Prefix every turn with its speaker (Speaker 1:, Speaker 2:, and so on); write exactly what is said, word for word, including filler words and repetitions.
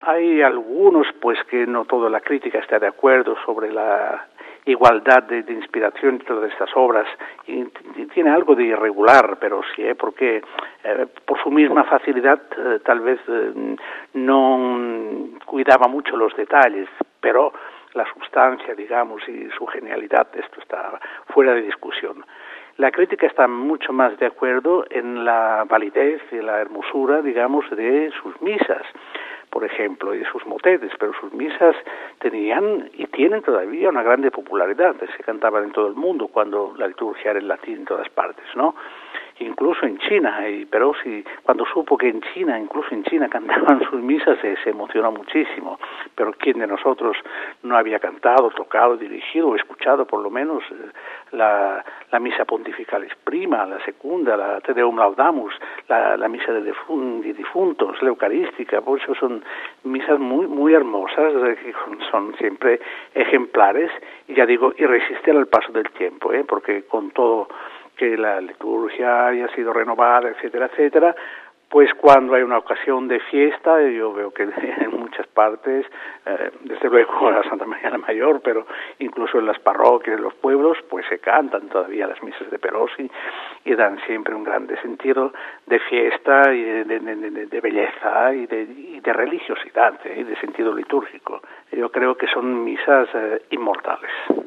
Speaker 1: Hay algunos, pues, que no toda la crítica está de acuerdo sobre la igualdad de, de inspiración de todas estas obras, y, y tiene algo de irregular, pero sí, ¿eh? porque eh, por su misma facilidad eh, tal vez eh, no cuidaba mucho los detalles, pero la sustancia, digamos, y su genialidad, esto está fuera de discusión. La crítica está mucho más de acuerdo en la validez y la hermosura, digamos, de sus misas, por ejemplo, y de sus motetes, pero sus misas tenían y tienen todavía una grande popularidad, se cantaban en todo el mundo cuando la liturgia era en latín en todas partes, ¿no? Incluso en China, y Perossi, cuando supo que en China, incluso en China, cantaban sus misas, se, se emocionó muchísimo. Pero ¿quién de nosotros no había cantado, tocado, dirigido o escuchado por lo menos la, la misa pontificalis prima, la segunda, la Te Deum Laudamus, la, la misa de difuntos, la eucarística? Por eso son misas muy muy hermosas, que son siempre ejemplares, y ya digo, y resisten al paso del tiempo, ¿eh? Porque con todo que la liturgia haya sido renovada, etcétera, etcétera, pues cuando hay una ocasión de fiesta, yo veo que en muchas partes, eh, desde luego la Santa María la Mayor, pero incluso en las parroquias, en los pueblos, pues se cantan todavía las misas de Perossi y dan siempre un grande sentido de fiesta y de, de, de, de belleza y de, y de religiosidad, ¿eh? Y de sentido litúrgico. Yo creo que son misas eh, inmortales.